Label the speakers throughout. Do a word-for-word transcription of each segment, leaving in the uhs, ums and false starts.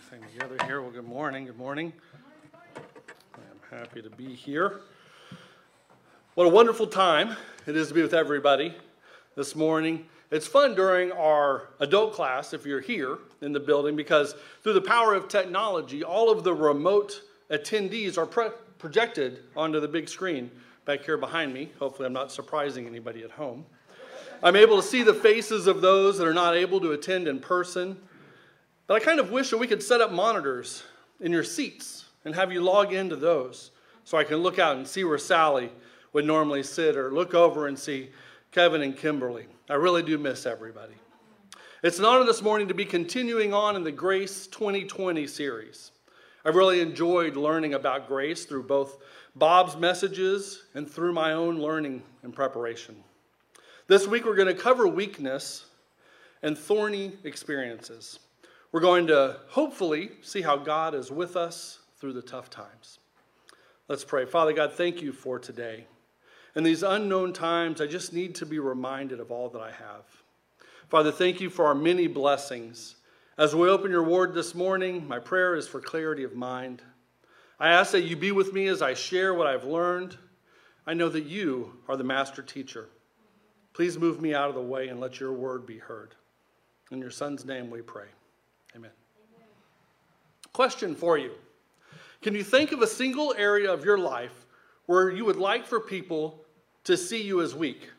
Speaker 1: everything together here. Well, good morning. Good morning. I'm happy to be here. What a wonderful time it is to be with everybody this morning. It's fun during our adult class, if you're here in the building, because through the power of technology, all of the remote attendees are pro- projected onto the big screen back here behind me. Hopefully I'm not surprising anybody at home. I'm able to see the faces of those that are not able to attend in person. But I kind of wish that we could set up monitors in your seats and have you log into those so I can look out and see where Sally would normally sit, or look over and see Kevin and Kimberly. I really do miss everybody. It's an honor this morning to be continuing on in the Grace twenty twenty series. I've really enjoyed learning about grace through both Bob's messages and through my own learning and preparation. This week we're going to cover weakness and thorny experiences. We're going to hopefully see how God is with us through the tough times. Let's pray. Father God, thank you for today. In these unknown times, I just need to be reminded of all that I have. Father, thank you for our many blessings. As we open your word this morning, my prayer is for clarity of mind. I ask that you be with me as I share what I've learned. I know that you are the master teacher. Please move me out of the way and let your word be heard. In your son's name we pray. Amen. Amen. Question for you. Can you think of a single area of your life where you would like for people to see you as weak?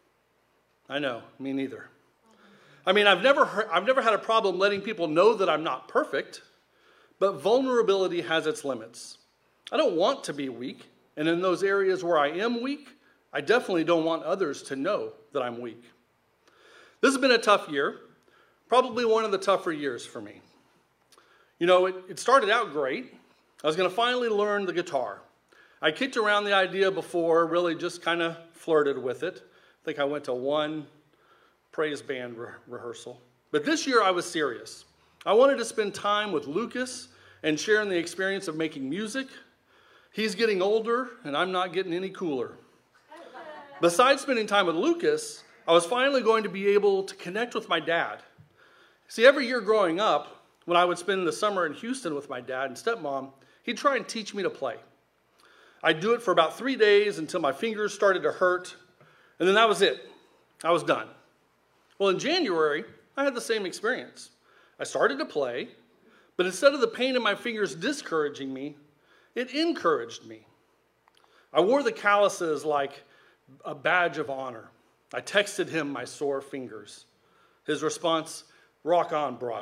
Speaker 1: I know, me neither. I mean, I've never heard, I've never had a problem letting people know that I'm not perfect, but vulnerability has its limits. I don't want to be weak, and in those areas where I am weak, I definitely don't want others to know that I'm weak. This has been a tough year. Probably one of the tougher years for me. You know, it, it started out great. I was going to finally learn the guitar. I kicked around the idea before, really just kind of flirted with it. I think I went to one praise band re- rehearsal. But this year I was serious. I wanted to spend time with Lucas and sharing the experience of making music. He's getting older, and I'm not getting any cooler. Besides spending time with Lucas, I was finally going to be able to connect with my dad. See, every year growing up, when I would spend the summer in Houston with my dad and stepmom, he'd try and teach me to play. I'd do it for about three days until my fingers started to hurt, and then that was it. I was done. Well, in January, I had the same experience. I started to play, but instead of the pain in my fingers discouraging me, it encouraged me. I wore the calluses like a badge of honor. I texted him my sore fingers. His response, rock on, brah.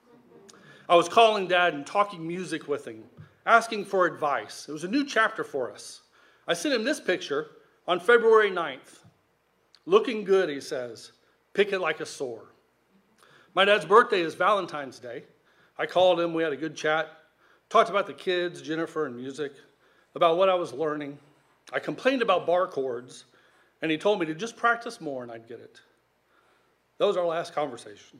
Speaker 1: I was calling Dad and talking music with him, asking for advice. It was a new chapter for us. I sent him this picture on February ninth. Looking good, he says. Pick it like a sore. My dad's birthday is Valentine's Day. I called him. We had a good chat. Talked about the kids, Jennifer, and music, about what I was learning. I complained about bar chords, and he told me to just practice more and I'd get it. That was our last conversation.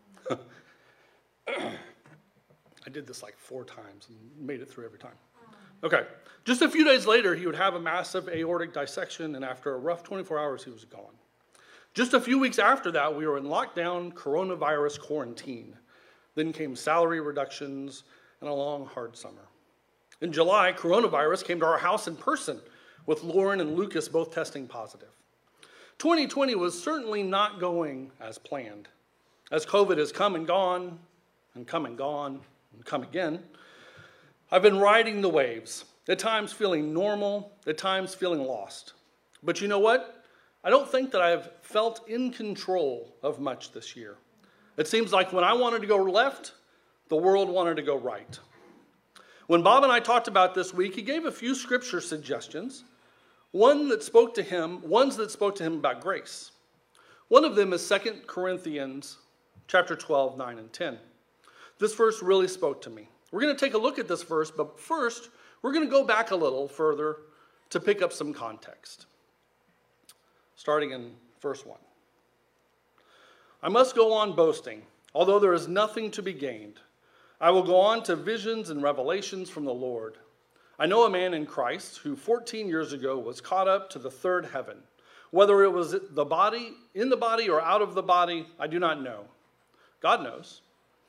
Speaker 1: I did this like four times and made it through every time. Okay. Just a few days later, he would have a massive aortic dissection, and after a rough twenty-four hours, he was gone. Just a few weeks after that, we were in lockdown coronavirus quarantine. Then came salary reductions and a long, hard summer. In July, coronavirus came to our house in person, with Lauren and Lucas both testing positive. twenty twenty was certainly not going as planned. As COVID has come and gone, and come and gone, and come again, I've been riding the waves, at times feeling normal, at times feeling lost. But you know what? I don't think that I've felt in control of much this year. It seems like when I wanted to go left, the world wanted to go right. When Bob and I talked about this week, he gave a few scripture suggestions, one that spoke to him, ones that spoke to him about grace. One of them is Second Corinthians chapter twelve, nine and ten. This verse really spoke to me. We're going to take a look at this verse, but first, we're going to go back a little further to pick up some context. Starting in verse one. I must go on boasting, although there is nothing to be gained. I will go on to visions and revelations from the Lord. I know a man in Christ who fourteen years ago was caught up to the third heaven. Whether it was the body, in the body or out of the body, I do not know. God knows.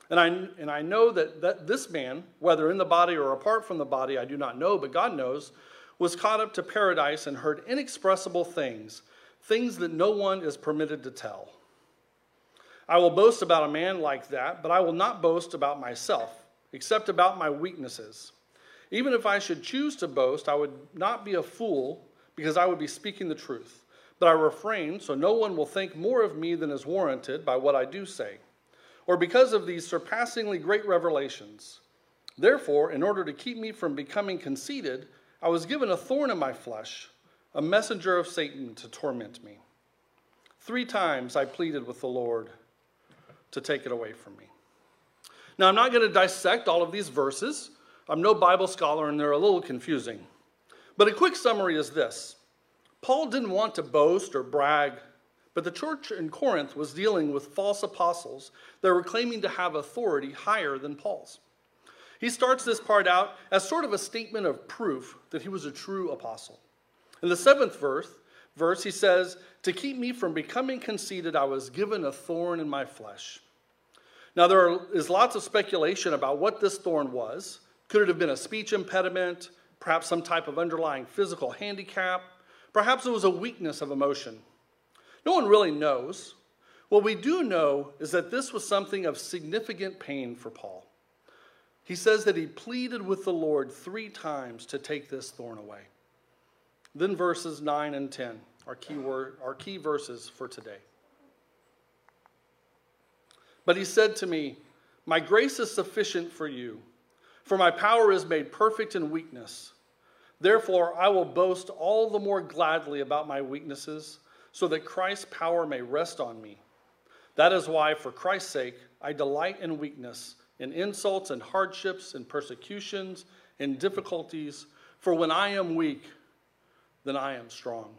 Speaker 1: And I, and I know that, that this man, whether in the body or apart from the body, I do not know, but God knows, was caught up to paradise and heard inexpressible things, things that no one is permitted to tell. I will boast about a man like that, but I will not boast about myself, except about my weaknesses. Even if I should choose to boast, I would not be a fool, because I would be speaking the truth. But I refrain, so no one will think more of me than is warranted by what I do say, or because of these surpassingly great revelations. Therefore, in order to keep me from becoming conceited, I was given a thorn in my flesh, a messenger of Satan to torment me. Three times I pleaded with the Lord to take it away from me. Now, I'm not going to dissect all of these verses. I'm no Bible scholar, and they're a little confusing. But a quick summary is this. Paul didn't want to boast or brag, but the church in Corinth was dealing with false apostles that were claiming to have authority higher than Paul's. He starts this part out as sort of a statement of proof that he was a true apostle. In the seventh verse, verse he says, "To keep me from becoming conceited, I was given a thorn in my flesh." Now, there is lots of speculation about what this thorn was. Could it have been a speech impediment, perhaps some type of underlying physical handicap? Perhaps it was a weakness of emotion. No one really knows. What we do know is that this was something of significant pain for Paul. He says that he pleaded with the Lord three times to take this thorn away. Then verses nine and ten, our key, word, our key verses for today. But he said to me, "My grace is sufficient for you, for my power is made perfect in weakness. Therefore, I will boast all the more gladly about my weaknesses, so that Christ's power may rest on me. That is why, for Christ's sake, I delight in weakness, in insults and hardships, in persecutions, in difficulties. For when I am weak, then I am strong."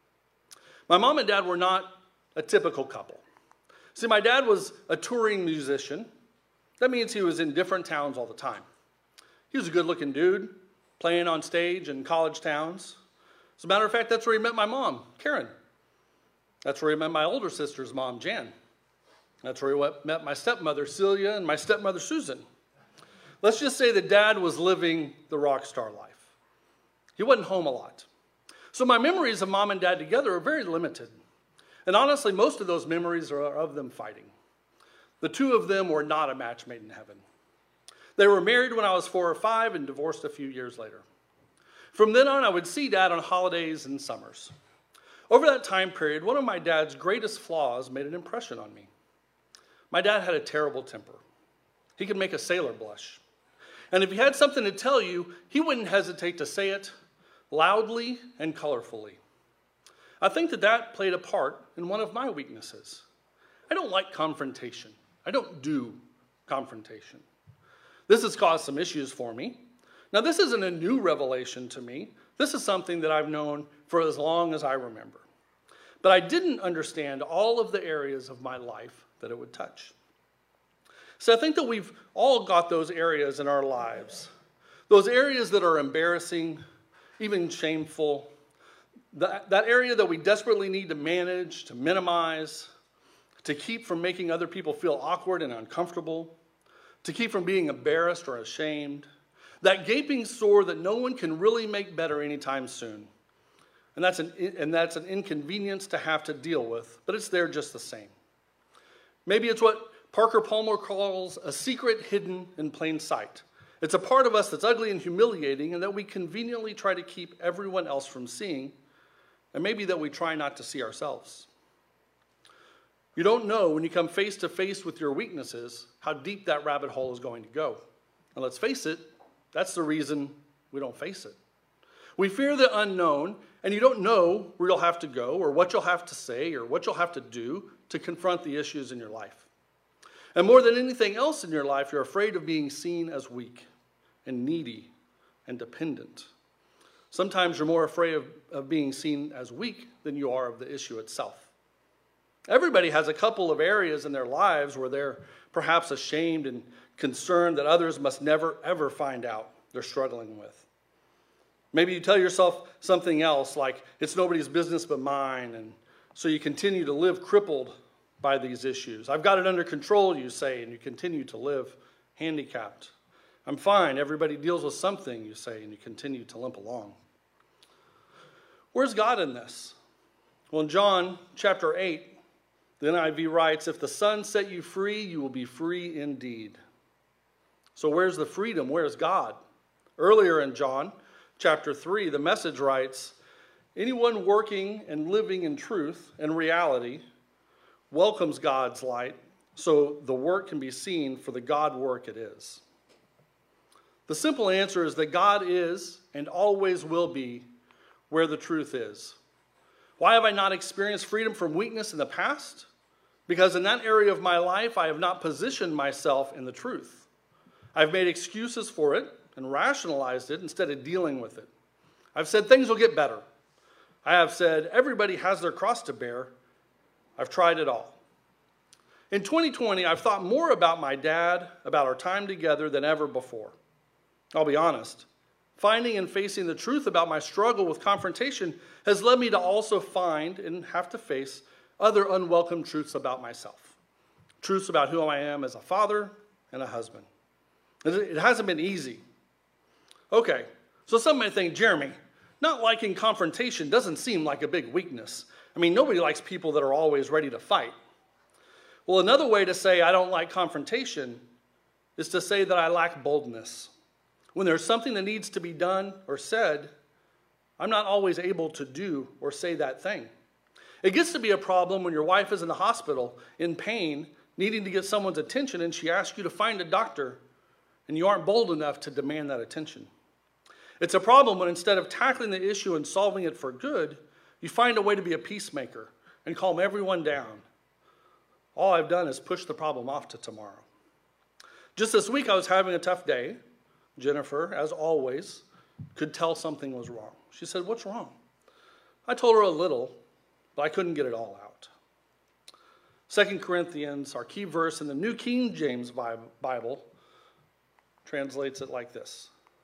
Speaker 1: My mom and dad were not a typical couple. See, my dad was a touring musician. That means he was in different towns all the time. He was a good-looking dude, playing on stage in college towns. As a matter of fact, that's where he met my mom, Karen. That's where he met my older sister's mom, Jan. That's where he met my stepmother, Celia, and my stepmother, Susan. Let's just say that Dad was living the rock star life. He wasn't home a lot. So my memories of Mom and Dad together are very limited. And honestly, most of those memories are of them fighting. The two of them were not a match made in heaven. They were married when I was four or five and divorced a few years later. From then on, I would see Dad on holidays and summers. Over that time period, one of my dad's greatest flaws made an impression on me. My dad had a terrible temper. He could make a sailor blush. And if he had something to tell you, he wouldn't hesitate to say it loudly and colorfully. I think that that played a part in one of my weaknesses. I don't like confrontation. I don't do confrontation. This has caused some issues for me. Now, this isn't a new revelation to me. This is something that I've known for as long as I remember. But I didn't understand all of the areas of my life that it would touch. So I think that we've all got those areas in our lives. Those areas that are embarrassing, even shameful. That, that area that we desperately need to manage, to minimize, to keep from making other people feel awkward and uncomfortable, to keep from being embarrassed or ashamed. That gaping sore that no one can really make better anytime soon. And that's an, and that's an inconvenience to have to deal with, but it's there just the same. Maybe it's what Parker Palmer calls a secret hidden in plain sight. It's a part of us that's ugly and humiliating and that we conveniently try to keep everyone else from seeing, and maybe that we try not to see ourselves. You don't know when you come face to face with your weaknesses how deep that rabbit hole is going to go. And let's face it, that's the reason we don't face it. We fear the unknown, and you don't know where you'll have to go or what you'll have to say or what you'll have to do to confront the issues in your life. And more than anything else in your life, you're afraid of being seen as weak and needy and dependent. Sometimes you're more afraid of, of being seen as weak than you are of the issue itself. Everybody has a couple of areas in their lives where they're perhaps ashamed and concerned that others must never, ever find out they're struggling with. Maybe you tell yourself something else like, it's nobody's business but mine, and so you continue to live crippled by these issues. I've got it under control, you say, and you continue to live handicapped. I'm fine. Everybody deals with something, you say, and you continue to limp along. Where's God in this? Well, in John chapter eight, the N I V writes, if the Son set you free, you will be free indeed. So where's the freedom? Where's God? Earlier in John chapter three, the Message writes, anyone working and living in truth and reality welcomes God's light, so the work can be seen for the God work it is. The simple answer is that God is and always will be where the truth is. Why have I not experienced freedom from weakness in the past? Because in that area of my life, I have not positioned myself in the truth. I've made excuses for it and rationalized it instead of dealing with it. I've said things will get better. I have said everybody has their cross to bear. I've tried it all. In twenty twenty, I've thought more about my dad, about our time together than ever before. I'll be honest. Finding and facing the truth about my struggle with confrontation has led me to also find and have to face other unwelcome truths about myself. Truths about who I am as a father and a husband. It hasn't been easy. Okay, so some may think, Jeremy, not liking confrontation doesn't seem like a big weakness. I mean, nobody likes people that are always ready to fight. Well, another way to say I don't like confrontation is to say that I lack boldness. When there's something that needs to be done or said, I'm not always able to do or say that thing. It gets to be a problem when your wife is in the hospital in pain, needing to get someone's attention, and she asks you to find a doctor, and you aren't bold enough to demand that attention. It's a problem when instead of tackling the issue and solving it for good, you find a way to be a peacemaker and calm everyone down. All I've done is push the problem off to tomorrow. Just this week, I was having a tough day. Jennifer, as always, could tell something was wrong. She said, what's wrong? I told her a little, but I couldn't get it all out. Second Corinthians, our key verse in the New King James Bible, translates it like this.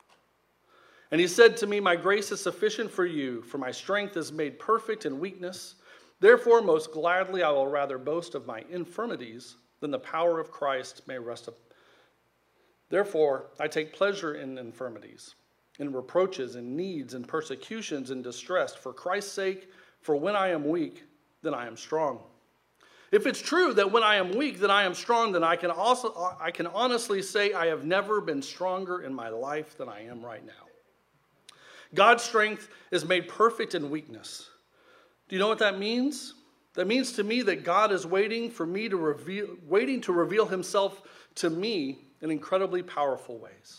Speaker 1: And he said to me, my grace is sufficient for you, for my strength is made perfect in weakness. Therefore, most gladly I will rather boast of my infirmities than the power of Christ may rest upon. Therefore, I take pleasure in infirmities, in reproaches, in needs, in persecutions, in distress, for Christ's sake, for when I am weak, then I am strong. If it's true that when I am weak, then I am strong, then I can also I can honestly say I have never been stronger in my life than I am right now. God's strength is made perfect in weakness. Do you know what that means? That means to me that God is waiting for me to reveal, waiting to reveal himself to me in incredibly powerful ways.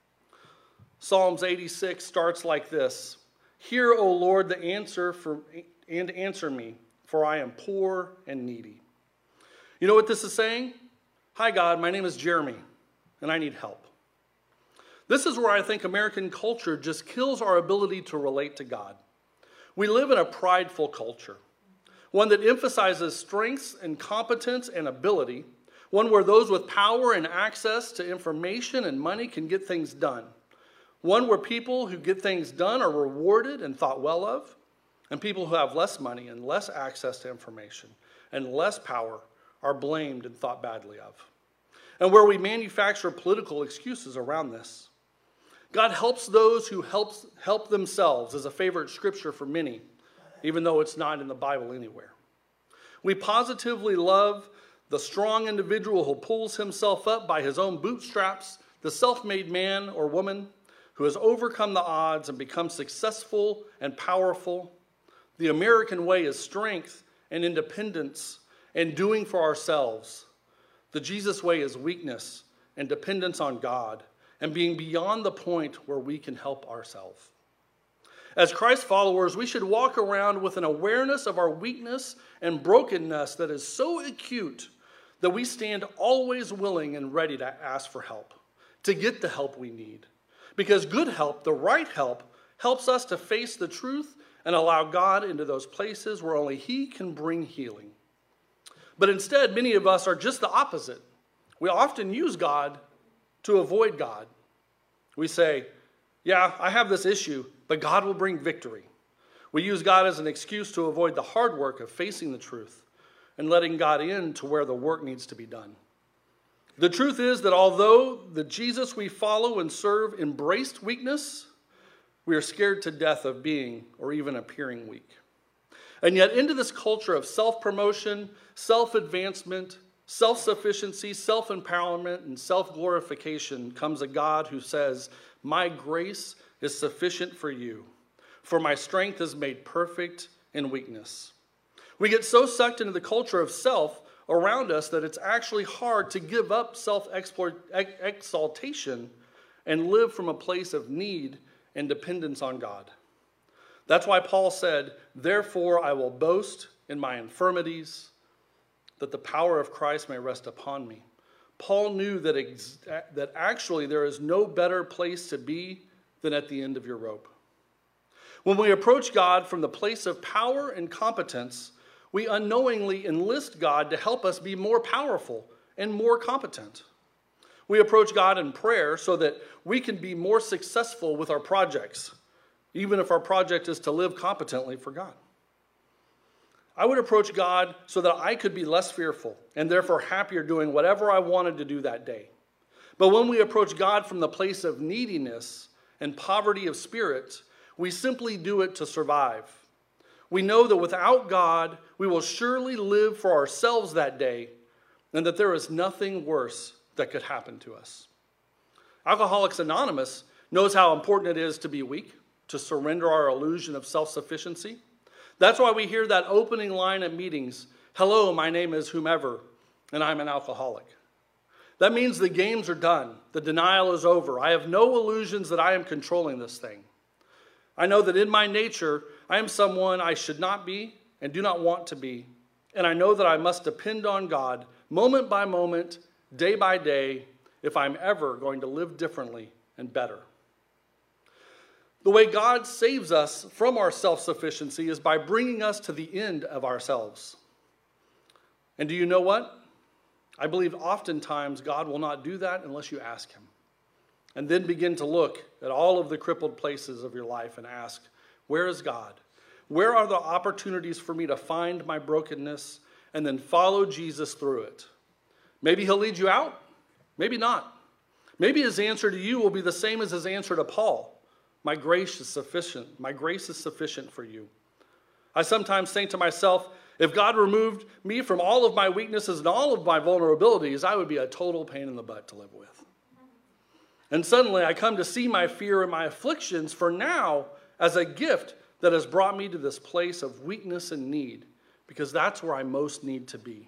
Speaker 1: Psalms eighty-six starts like this. Hear, O Lord, the answer for, and answer me, for I am poor and needy. You know what this is saying? Hi, God, my name is Jeremy, and I need help. This is where I think American culture just kills our ability to relate to God. We live in a prideful culture, one that emphasizes strengths and competence and ability, one where those with power and access to information and money can get things done, one where people who get things done are rewarded and thought well of, and people who have less money and less access to information and less power are blamed and thought badly of, and where we manufacture political excuses around this. God helps those who helps, help themselves is a favorite scripture for many, even though it's not in the Bible anywhere. We positively love the strong individual who pulls himself up by his own bootstraps, the self-made man or woman who has overcome the odds and become successful and powerful. The American way is strength and independence and doing for ourselves. The Jesus way is weakness and dependence on God and being beyond the point where we can help ourselves. As Christ followers, we should walk around with an awareness of our weakness and brokenness that is so acute that we stand always willing and ready to ask for help, to get the help we need. Because good help, the right help, helps us to face the truth and allow God into those places where only he can bring healing. But instead, many of us are just the opposite. We often use God to avoid God. We say, yeah, I have this issue, but God will bring victory. We use God as an excuse to avoid the hard work of facing the truth and letting God in to where the work needs to be done. The truth is that although the Jesus we follow and serve embraced weakness, we are scared to death of being or even appearing weak. And yet into this culture of self-promotion, self-advancement, self-sufficiency, self-empowerment, and self-glorification comes a God who says, "My grace is sufficient for you, for my strength is made perfect in weakness." We get so sucked into the culture of self around us that it's actually hard to give up self-exaltation and live from a place of need and dependence on God. That's why Paul said, "Therefore I will boast in my infirmities, that the power of Christ may rest upon me." Paul knew that, ex- that actually there is no better place to be than at the end of your rope. When we approach God from the place of power and competence, we unknowingly enlist God to help us be more powerful and more competent. We approach God in prayer so that we can be more successful with our projects, even if our project is to live competently for God. I would approach God so that I could be less fearful and therefore happier doing whatever I wanted to do that day. But when we approach God from the place of neediness and poverty of spirit, we simply do it to survive. We know that without God, we will surely live for ourselves that day, and that there is nothing worse that could happen to us. Alcoholics Anonymous knows how important it is to be weak, to surrender our illusion of self-sufficiency. That's why we hear that opening line at meetings, "Hello, my name is whomever, and I'm an alcoholic." That means the games are done. The denial is over. I have no illusions that I am controlling this thing. I know that in my nature, I am someone I should not be and do not want to be. And I know that I must depend on God moment by moment, day by day, if I'm ever going to live differently and better. The way God saves us from our self-sufficiency is by bringing us to the end of ourselves. And do you know what? I believe oftentimes God will not do that unless you ask him. And then begin to look at all of the crippled places of your life and ask, where is God? Where are the opportunities for me to find my brokenness and then follow Jesus through it? Maybe he'll lead you out. Maybe not. Maybe his answer to you will be the same as his answer to Paul. My grace is sufficient. My grace is sufficient for you. I sometimes think to myself, if God removed me from all of my weaknesses and all of my vulnerabilities, I would be a total pain in the butt to live with. And suddenly I come to see my fear and my afflictions for now as a gift that has brought me to this place of weakness and need, because that's where I most need to be.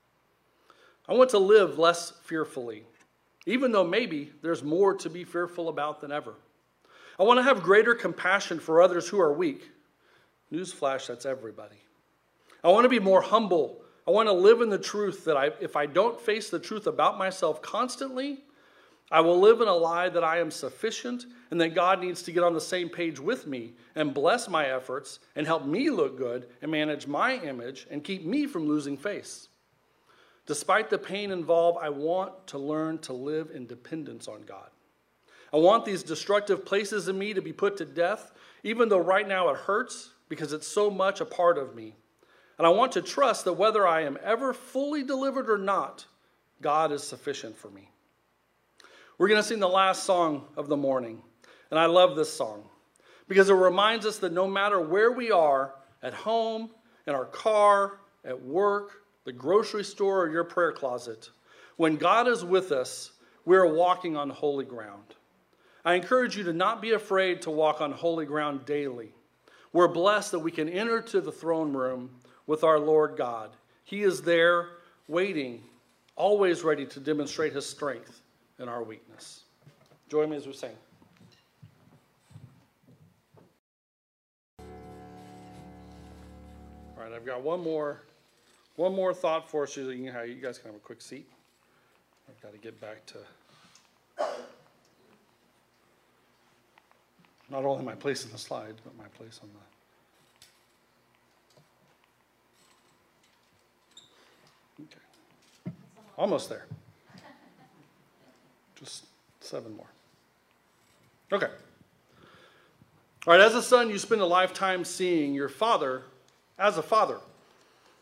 Speaker 1: I want to live less fearfully, even though maybe there's more to be fearful about than ever. I want to have greater compassion for others who are weak. Newsflash, that's everybody. I want to be more humble. I want to live in the truth that I, if I don't face the truth about myself constantly, I will live in a lie that I am sufficient and that God needs to get on the same page with me and bless my efforts and help me look good and manage my image and keep me from losing face. Despite the pain involved, I want to learn to live in dependence on God. I want these destructive places in me to be put to death, even though right now it hurts because it's so much a part of me. And I want to trust that whether I am ever fully delivered or not, God is sufficient for me. We're going to sing the last song of the morning. And I love this song because it reminds us that no matter where we are, at home, in our car, at work, the grocery store, or your prayer closet, when God is with us, we're walking on holy ground. I encourage you to not be afraid to walk on holy ground daily. We're blessed that we can enter to the throne room with our Lord God. He is there waiting, always ready to demonstrate his strength in our weakness. Join me as we sing. All right, I've got one more, one more thought for us so you, can, you guys can have a quick seat. I've got to get back to not only my place in the slides, but my place on the. Okay, almost there. Just seven more. Okay. All right, as a son, you spend a lifetime seeing your father as a father.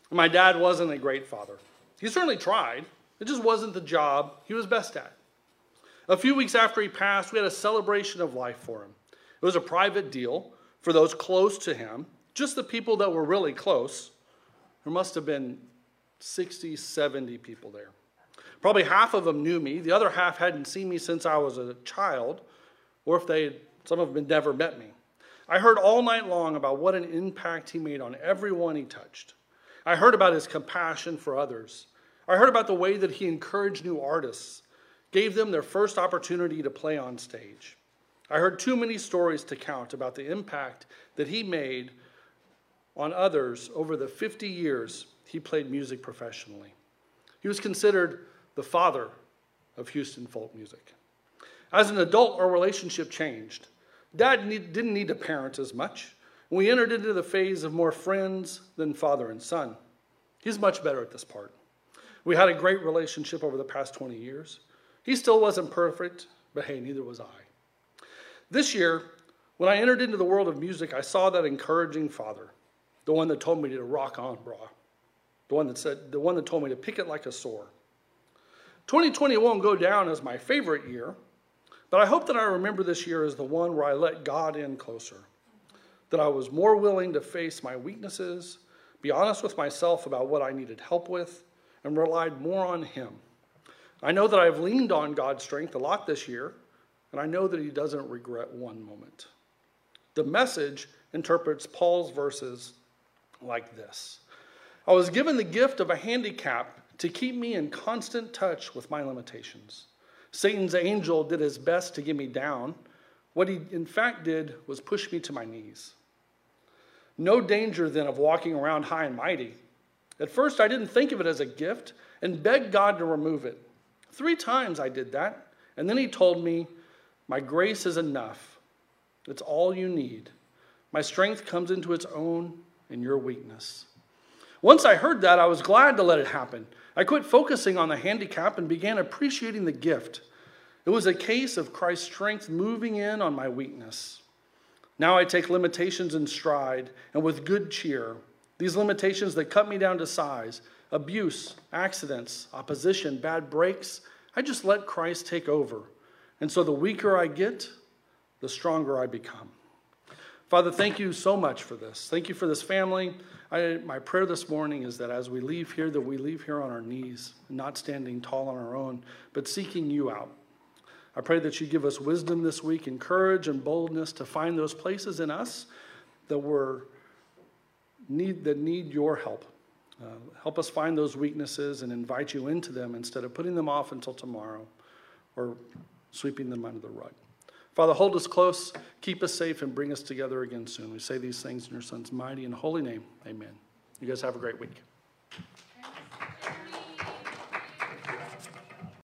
Speaker 1: My dad wasn't a great father. He certainly tried. It just wasn't the job he was best at. A few weeks after he passed, we had a celebration of life for him. It was a private deal for those close to him, just the people that were really close. There must have been sixty, seventy people there. Probably half of them knew me. The other half hadn't seen me since I was a child, or if they, some of them had never met me. I heard all night long about what an impact he made on everyone he touched. I heard about his compassion for others. I heard about the way that he encouraged new artists, gave them their first opportunity to play on stage. I heard too many stories to count about the impact that he made on others over the fifty years he played music professionally. He was considered the father of Houston folk music. As an adult, our relationship changed. Dad need, didn't need to parent as much. We entered into the phase of more friends than father and son. He's much better at this part. We had a great relationship over the past twenty years. He still wasn't perfect, but hey, neither was I. This year, when I entered into the world of music, I saw that encouraging father, the one that told me to rock on, brah. The one that said, the one that told me to pick it like a sore. twenty twenty won't go down as my favorite year, but I hope that I remember this year as the one where I let God in closer, that I was more willing to face my weaknesses, be honest with myself about what I needed help with, and relied more on him. I know that I've leaned on God's strength a lot this year, and I know that he doesn't regret one moment. The Message interprets Paul's verses like this. I was given the gift of a handicap to keep me in constant touch with my limitations. Satan's angel did his best to get me down. What he in fact did was push me to my knees. No danger then of walking around high and mighty. At first I didn't think of it as a gift and begged God to remove it. Three times I did that, and then he told me, my grace is enough. It's all you need. My strength comes into its own in your weakness. Once I heard that, I was glad to let it happen. I quit focusing on the handicap and began appreciating the gift. It was a case of Christ's strength moving in on my weakness. Now I take limitations in stride and with good cheer. These limitations that cut me down to size, abuse, accidents, opposition, bad breaks, I just let Christ take over. And so the weaker I get, the stronger I become. Father, thank you so much for this. Thank you for this family. I, my prayer this morning is that as we leave here, that we leave here on our knees, not standing tall on our own, but seeking you out. I pray that you give us wisdom this week and courage and boldness to find those places in us that we're need that need your help. Uh, help us find those weaknesses and invite you into them instead of putting them off until tomorrow or sweeping them under the rug. Father, hold us close, keep us safe, and bring us together again soon. We say these things in your Son's mighty and holy name. Amen. You guys have a great week.